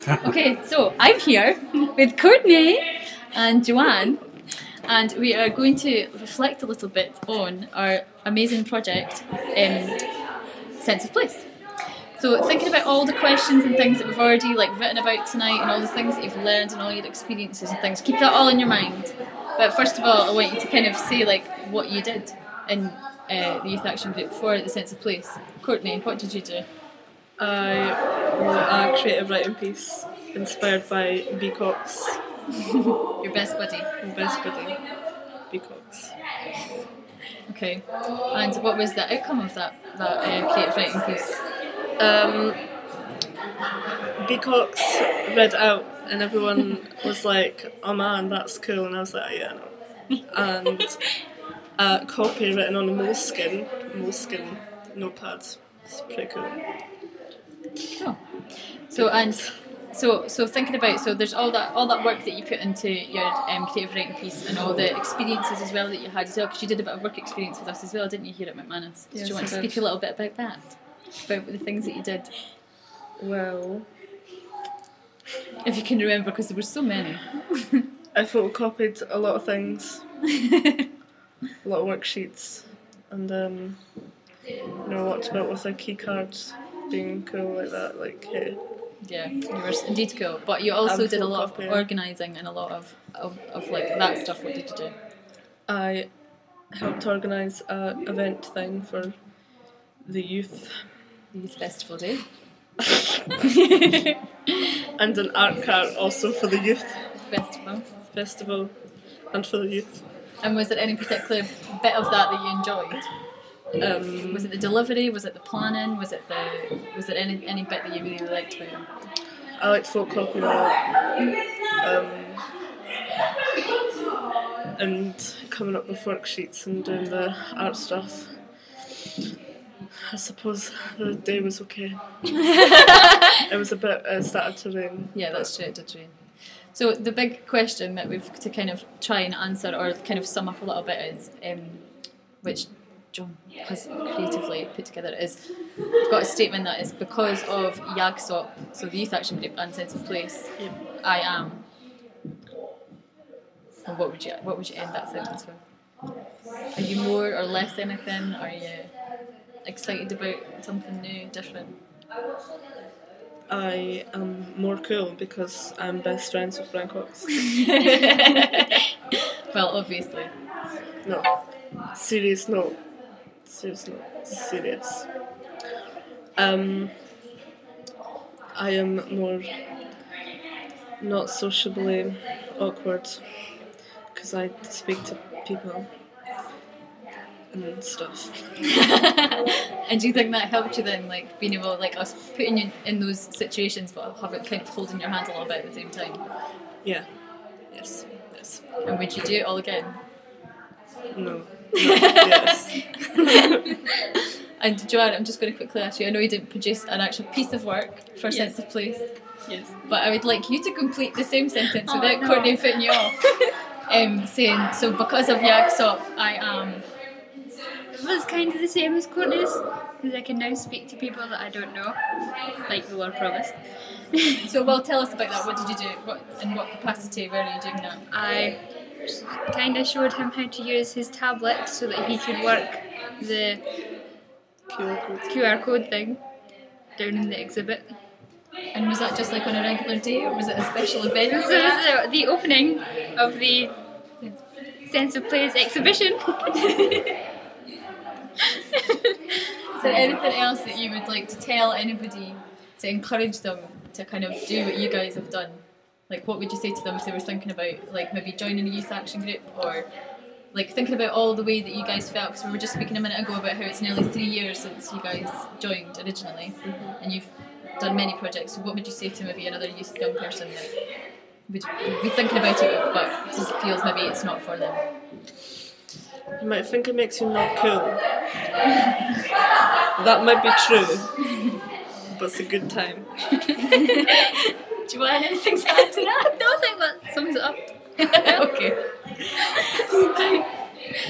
Okay, so I'm here with Courtney and Joanne, and we are going to reflect a little bit on our amazing project, Sense of Place. So thinking about all the questions and things that we've already written about tonight, and all the things that you've learned, and all your experiences and things, keep that all in your mind. But first of all, I want you to kind of say what you did in the youth action group for the Sense of Place. Courtney, what did you do? I wrote a creative writing piece inspired by B. Cox. Your best buddy. My best buddy, B. Cox. Okay. And what was the outcome of that creative writing piece? B. Cox read it out and everyone was like, "Oh man, that's cool," and I was like, "Yeah, no." And a copy written on a moleskin notepad. It's pretty cool. Cool. So thinking about, there's all that work that you put into your creative writing piece, and all the experiences as well that you had as well, because you did a bit of work experience with us as well, didn't you, here at McManus? Yes, do you want to speak a little bit about that? About the things that you did? Well, if you can remember, because there were so many. I photocopied a lot of things, a lot of worksheets, and what about with our key cards being cool like that, hey. Yeah, you were indeed cool. But you also did a lot of organising and a lot of that stuff. What did you do? I helped organise an event thing for the youth festival day. And an art cart also for the youth festival and for the youth. And was there any particular bit of that you enjoyed? Was it the delivery? Was it the planning? Was it any bit that you really liked about it? I liked photocopying a lot, and coming up with worksheets and doing the art stuff. I suppose the day was okay. It was a bit started to rain. Yeah, that's true. It did rain. So the big question that we've to kind of try and answer, or kind of sum up a little bit, is which John has creatively put together, is we've got a statement that is because of YAGSOP, so the Youth Action Group and Sense of Place, I am. And what would you end that sentence with? Are you more or less anything? Are you excited about something new, different? I am more cool because I'm best friends with Brian Cox. Well, obviously. No. Serious. I am more not sociably awkward because I speak to people and stuff. And do you think that helped you then, being able, us putting you in those situations but have it kind of holding your hand a little bit at the same time? Yeah. Yes. And would you do it all again? No. Yes. And Joanne, I'm just going to quickly ask you, I know you didn't produce an actual piece of work for Sense of Place. Yes. But I would like you to complete the same sentence without Courtney putting you off. Saying, so because of YAGSOP, I am... It was kind of the same as Courtney's, because I can now speak to people that I don't know, like the Lord promised. So, tell us about that. What did you do? In what capacity were you doing that? I kind of showed him how to use his tablet so that he could work the QR code thing down in the exhibit. And was that just on a regular day, or was it a special event? This is the opening of the Sense of Place exhibition. Is there anything else that you would like to tell anybody to encourage them to kind of do what you guys have done? What would you say to them if they were thinking about maybe joining a youth action group, or thinking about all the way that you guys felt? Because we were just speaking a minute ago about how it's nearly 3 years since you guys joined originally, and you've done many projects. So what would you say to maybe another young person that would be thinking about it but just feels maybe it's not for them? You might think it makes you not cool. That might be true, but it's a good time. Do you want anything to add to that? No, I think that sums it up. Okay.